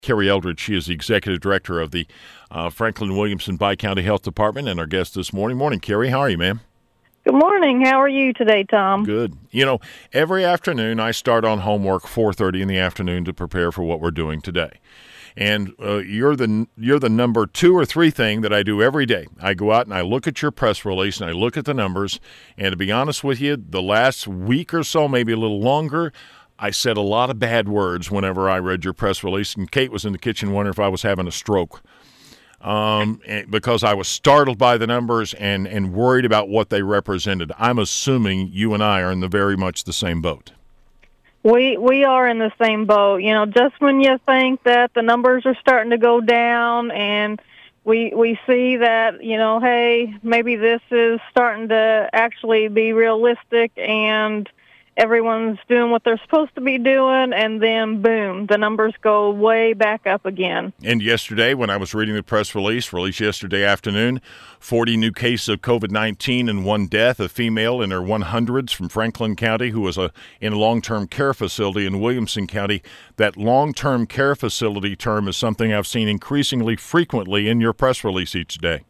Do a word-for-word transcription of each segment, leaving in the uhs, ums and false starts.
Carrie Eldridge. She is the executive director of the uh, Franklin Williamson Bi-County Health Department and our guest this morning. Morning, Carrie. How are you, ma'am? Good morning. How are you today, Tom? Good. You know, every afternoon I start on homework four thirty in the afternoon to prepare for what we're doing today. And uh, you're the you're the number two or three thing that I do every day. I go out and I look at your press release and I look at the numbers. And to be honest with you, the last week or so, maybe a little longer, I said a lot of bad words whenever I read your press release. And Kate was in the kitchen wondering if I was having a stroke um, because I was startled by the numbers and, and worried about what they represented. I'm assuming you and I are in the very much the same boat. We we are in the same boat. You know, just when you think that the numbers are starting to go down and we we see that, you know, hey, maybe this is starting to actually be realistic and everyone's doing what they're supposed to be doing, and then, boom, the numbers go way back up again. And yesterday, when I was reading the press release, released yesterday afternoon, forty new cases of COVID nineteen and one death, a female in her one hundreds from Franklin County who was a, in a long-term care facility in Williamson County. That long-term care facility term is something I've seen increasingly frequently in your press release each day.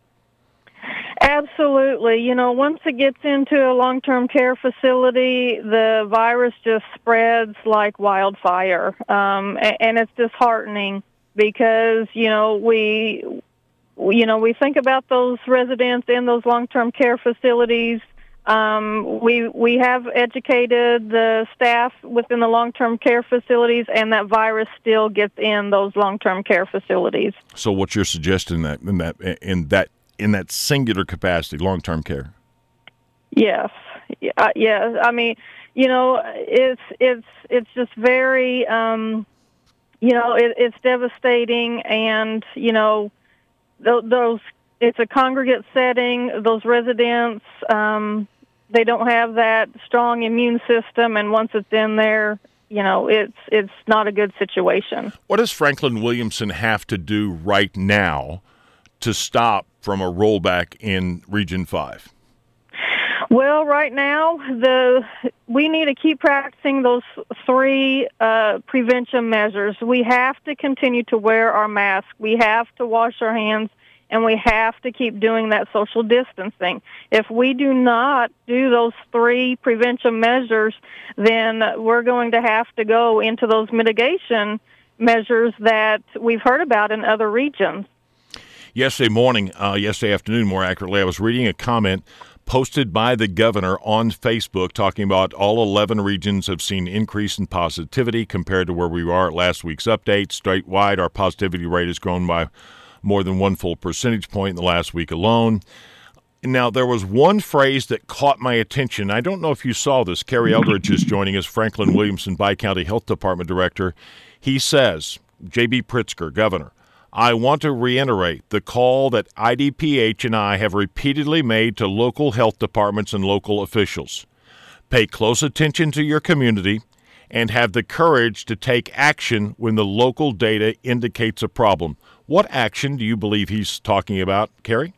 Absolutely. You know, once it gets into a long-term care facility, the virus just spreads like wildfire. Um, and it's disheartening because, you know, we, you know, we think about those residents in those long-term care facilities. Um, we, we have educated the staff within the long-term care facilities, and that virus still gets in those long-term care facilities. So what's your suggestion that in that, in that, in that singular capacity, long-term care? Yes, yeah, yes. I mean, you know, it's it's it's just very, um, you know, it, it's devastating, and you know, th- those it's a congregate setting. Those residents, um, they don't have that strong immune system, and once it's in there, you know, it's it's not a good situation. What does Franklin Williamson have to do right now to stop from a rollback in Region five? Well, right now, the we need to keep practicing those three uh, prevention measures. We have to continue to wear our mask. We have to wash our hands, and we have to keep doing that social distancing. If we do not do those three prevention measures, then we're going to have to go into those mitigation measures that we've heard about in other regions. Yesterday morning, uh, yesterday afternoon, more accurately, I was reading a comment posted by the governor on Facebook talking about all eleven regions have seen increase in positivity compared to where we are at last week's update. Statewide, our positivity rate has grown by more than one full percentage point in the last week alone. Now, there was one phrase that caught my attention. I don't know if you saw this. Carrie Eldridge is joining us, Franklin Williamson Bi-County Health Department Director. He says, J B. Pritzker, Governor, I want to reiterate the call that I D P H and I have repeatedly made to local health departments and local officials. Pay close attention to your community and have the courage to take action when the local data indicates a problem. What action do you believe he's talking about, Carrie?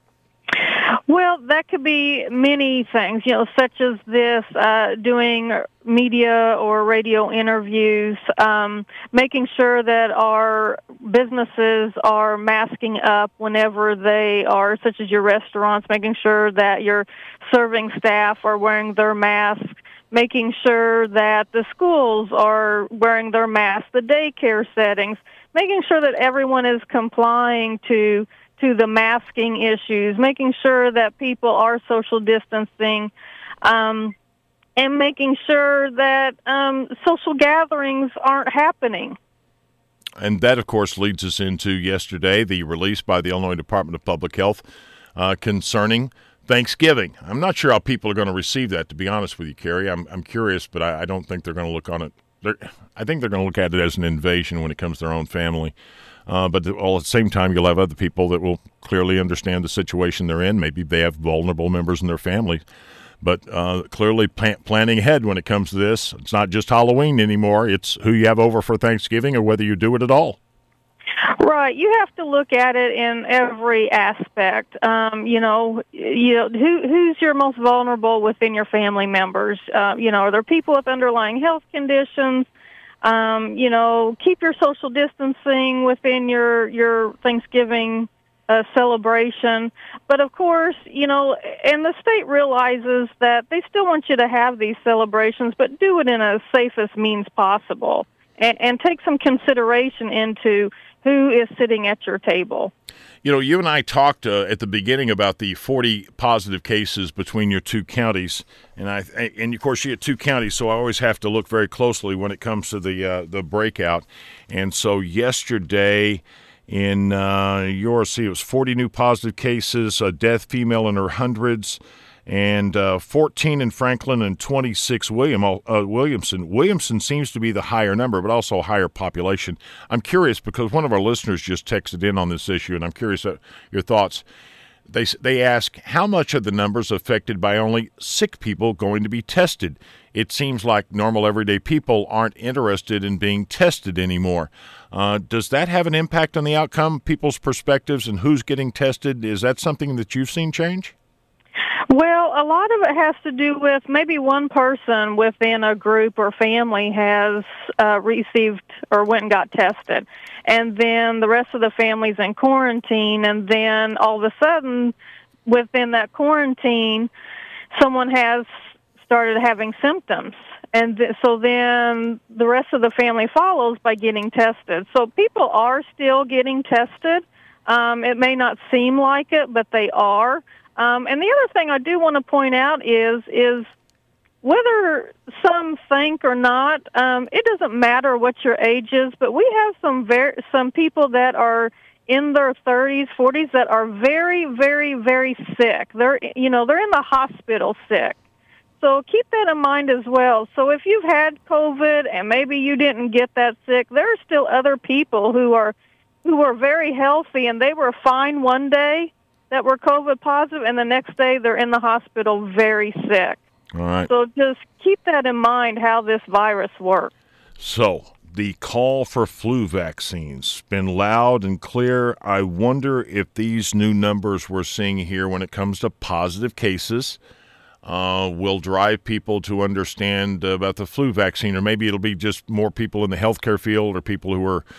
Well, that could be many things, you know, such as this, uh, doing media or radio interviews, um, making sure that our businesses are masking up whenever they are, such as your restaurants, making sure that your serving staff are wearing their masks, making sure that the schools are wearing their masks, the daycare settings, making sure that everyone is complying to to the masking issues, making sure that people are social distancing, um, and making sure that um, social gatherings aren't happening. And that, of course, leads us into yesterday, the release by the Illinois Department of Public Health uh, concerning Thanksgiving. I'm not sure how people are going to receive that, to be honest with you, Carrie. I'm, I'm curious, but I, I don't think they're going to look on it. They're, I think they're going to look at it as an invasion when it comes to their own family. Uh, but all at the same time, you'll have other people that will clearly understand the situation they're in. Maybe they have vulnerable members in their family. But uh, clearly plan- planning ahead when it comes to this. It's not just Halloween anymore. It's who you have over for Thanksgiving or whether you do it at all. Right. You have to look at it in every aspect. Um, you know, you know who, who's your most vulnerable within your family members? Uh, you know, are there people with underlying health conditions? Um, you know, keep your social distancing within your your Thanksgiving uh, celebration. But of course, you know, and the state realizes that they still want you to have these celebrations, but do it in a safest means possible, and, and take some consideration into who is sitting at your table. You know, you and I talked uh, at the beginning about the forty positive cases between your two counties, and I and of course you get two counties, so I always have to look very closely when it comes to the uh, the breakout. And so yesterday in uh, your see, it was forty new positive cases, a death, female in her hundreds, and uh, fourteen in Franklin and twenty-six William uh, Williamson. Williamson seems to be the higher number, but also a higher population. I'm curious because one of our listeners just texted in on this issue, and I'm curious uh, your thoughts. They they ask, how much of the numbers affected by only sick people going to be tested? It seems like normal everyday people aren't interested in being tested anymore. Uh, does that have an impact on the outcome, people's perspectives, and who's getting tested? Is that something that you've seen change? Well, a lot of it has to do with maybe one person within a group or family has uh, received or went and got tested, and then the rest of the family's in quarantine, and then all of a sudden, within that quarantine, someone has started having symptoms, and th- so then the rest of the family follows by getting tested. So people are still getting tested. Um, it may not seem like it, but they are. Um, and the other thing I do want to point out is is whether some think or not, um, it doesn't matter what your age is, but we have some very, some people that are in their thirties, forties that are very, very, very sick. They're you know they're in the hospital sick. So keep that in mind as well. So if you've had COVID and maybe you didn't get that sick, there are still other people who are who are very healthy and they were fine one day that were COVID positive, and the next day they're in the hospital very sick. All right. So just keep that in mind, how this virus works. So the call for flu vaccines been loud and clear. I wonder if these new numbers we're seeing here when it comes to positive cases uh, will drive people to understand about the flu vaccine, or maybe it'll be just more people in the healthcare field or people who are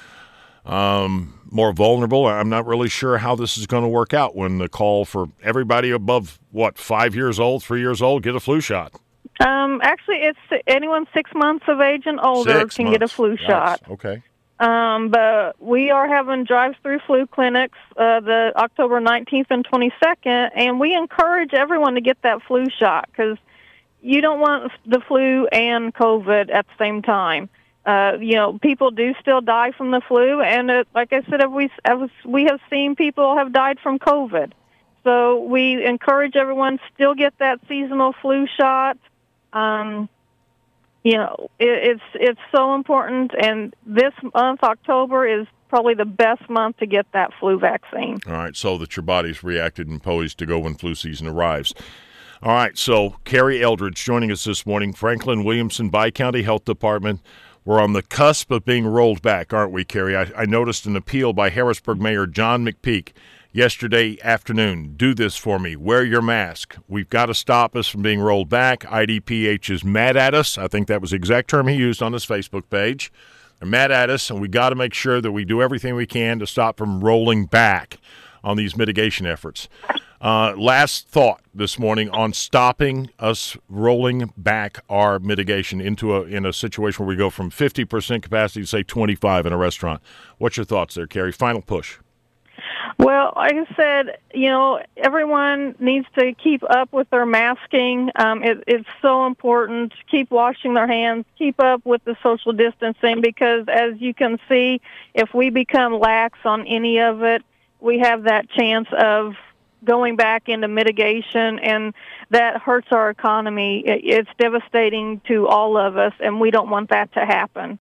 Um, more vulnerable. I'm not really sure how this is going to work out when the call for everybody above, what, five years old, three years old, get a flu shot. Um, actually, it's anyone six months of age and older Six can months. get a flu Yes. shot. Okay. Um, but we are having drive-through flu clinics uh, the October nineteenth and twenty-second, and we encourage everyone to get that flu shot because you don't want the flu and COVID at the same time. Uh, you know, people do still die from the flu, and uh, like I said, we we have seen people have died from COVID. So we encourage everyone still get that seasonal flu shot. Um, you know, it, it's it's so important, and this month, October, is probably the best month to get that flu vaccine. All right, so that your body's reacted and poised to go when flu season arrives. All right, so Carrie Eldridge joining us this morning, Franklin Williamson Bi-County Health Department. We're on the cusp of being rolled back, aren't we, Carrie? I, I noticed an appeal by Harrisburg Mayor John McPeak yesterday afternoon. Do this for me. Wear your mask. We've got to stop us from being rolled back. I D P H is mad at us. I think that was the exact term he used on his Facebook page. They're mad at us, and we got to make sure that we do everything we can to stop from rolling back on these mitigation efforts. Uh, last thought this morning on stopping us rolling back our mitigation into a in a situation where we go from fifty percent capacity to, say, twenty-five in a restaurant. What's your thoughts there, Carrie? Final push. Well, like I said, you know, everyone needs to keep up with their masking. Um, it, it's so important. Keep washing their hands. Keep up with the social distancing because, as you can see, if we become lax on any of it, we have that chance of going back into mitigation, and that hurts our economy. It's devastating to all of us, and we don't want that to happen.